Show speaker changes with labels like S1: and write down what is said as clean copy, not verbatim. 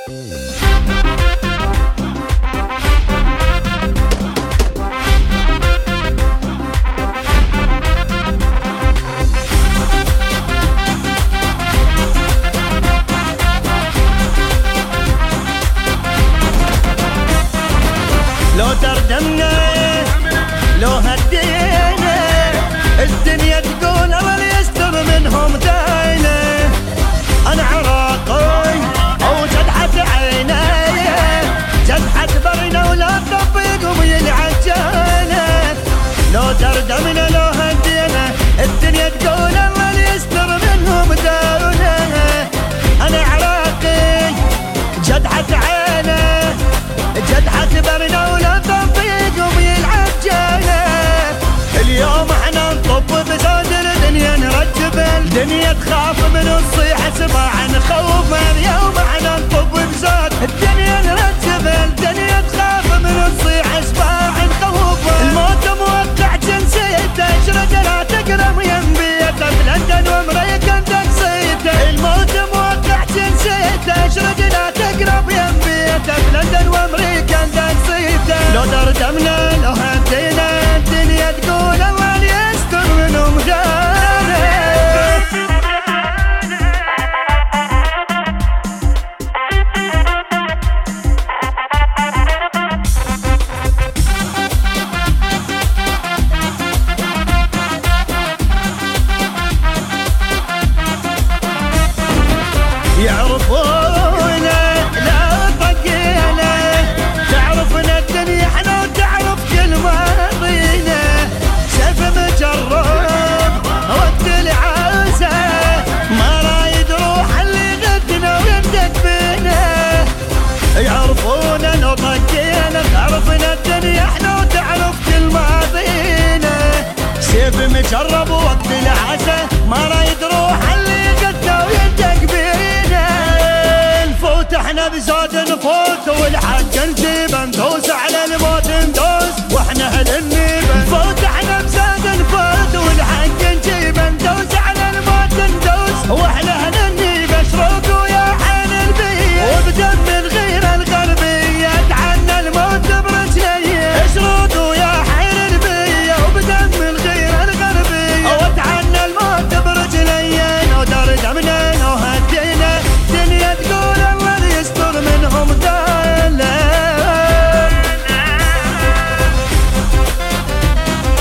S1: لو تردمنا لو هدينا الدنيا تقول الله يستر منهم داينا. انا عراقي او جدحة عيني جدحة برنا ولا تطبيق ويلعجانا. لو تردمنا لو هدينا الدنيا تقول الله يستر منهم داينا. انا عراقي جدحة عيني جدحة برنا ولا تطبيق ويلعجانا. اليوم احنا نطب بزود الدنيا نرجب الدنيا تخاف من الصيحة سباع نخوف. اليوم احنا نطب بزود الدنيا نرجب الدنيا تخاف من الصيحة سباع نخوف. الموت موقع جنسيته اشرد لا تقرب ينبيته بلندن وامريكا تقصيته. الموت موقع جنسيته اشرد لا تقرب ينبيته بلندن وامريكا تقصيته. لو دردمنا لو هدينا الدنيا تقول الله يستر منهم دانا. يعرفونا لا طقينا تعرفنا الدنيا احنا وتعرف كل ماضينا. سيف مجرب وقت العازة ما رايد روح اللي غدنا ويندق بينا. يعرفونا لو طقينا تعرفنا الدنيا احنا وتعرف كل ماضينا. سيف مجرب وقت العازة ما رايد روح اللي غدنا ويندق بينا. نفوت احنا بزود نفوت والحق نجيب ندوس على الموت ندوس واحنا اهل النيب. نفوت احنا بزود نفوت والحق نجيب ندوس على الموت ندوس واحنا اهل النيب. اشرق ويا حين البيت وبدم الغيرة الغربية تعنا الموت برجلية. اشرق ويا حين البيت وبدم الغيرة الغربية وتعنا الموت برجلية. لو دردمنا لو هدينا الدنيا تقول الله يستر منهم دانا.